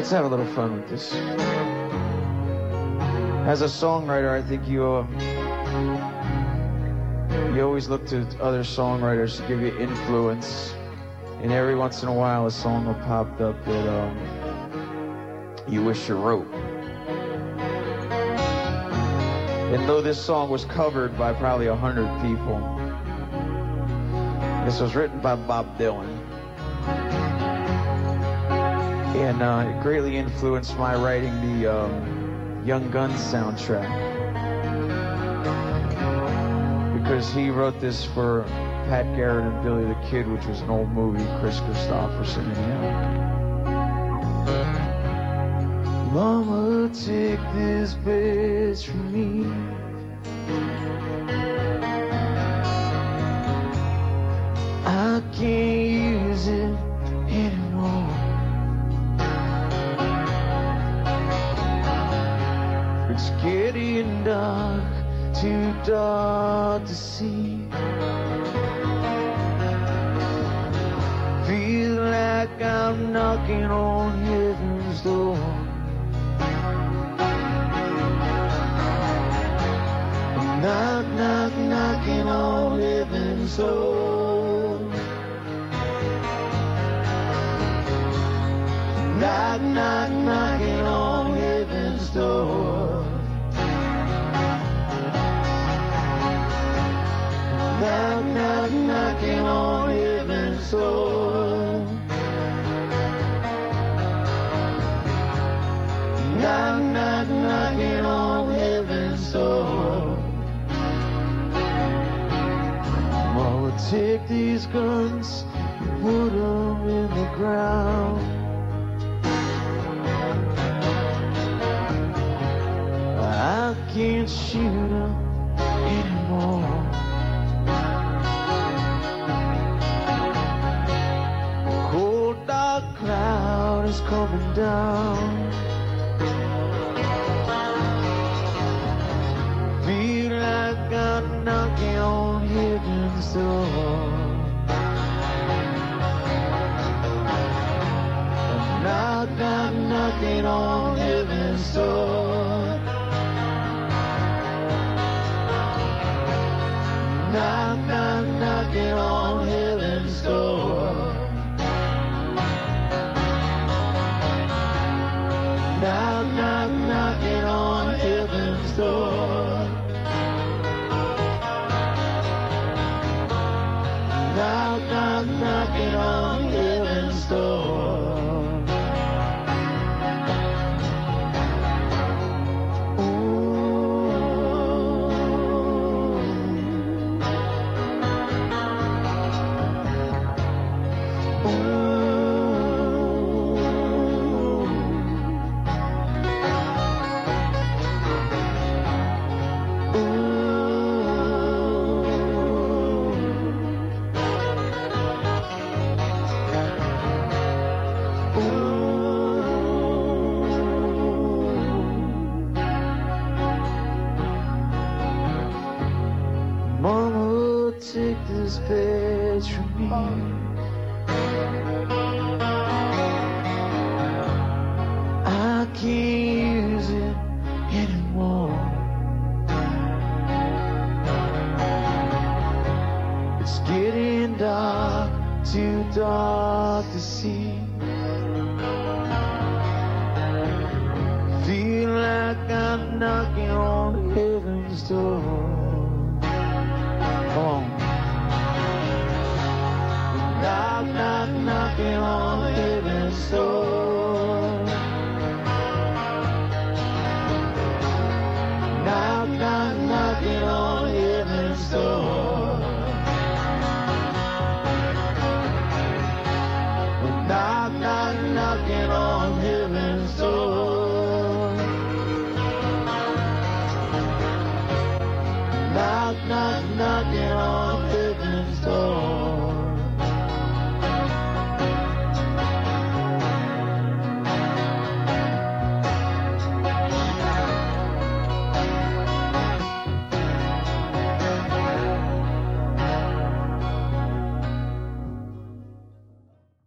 Let's have a little fun with this. As a songwriter, I think you always look to other songwriters to give you influence. And every once in a while, a song will pop up that you wish you wrote. And though this song was covered by probably 100 people, this was written by Bob Dylan. And it greatly influenced my writing the Young Guns soundtrack. Because he wrote this for Pat Garrett and Billy the Kid, which was an old movie, Chris Christopherson and him. Mama, take this bitch from me. I can't use it anymore. It's getting dark, too dark to see. Feel like I'm knocking on heaven's door. Knock, knock, knocking on heaven's door. Knock, knock, knocking on heaven's door. Knock, knock, knocking on heaven's door. Knock, knock, knocking on heaven's door. Mama, take these guns and put them in the ground. I can't shoot them anymore. Cold dark cloud is coming down. Feel like I'm knocking on heaven's door. Knock, knock, knocking on heaven's door. Knock, knock, knocking on heaven's door. Knock, knock, knocking on heaven's door. Knock, knock, knocking on heaven's door. Mama, take this bitch from me. I can't use it anymore. It's getting dark, too dark to see. Feel like I'm knocking on heaven's door. Come on. Knock, knock, knocking on heaven's door.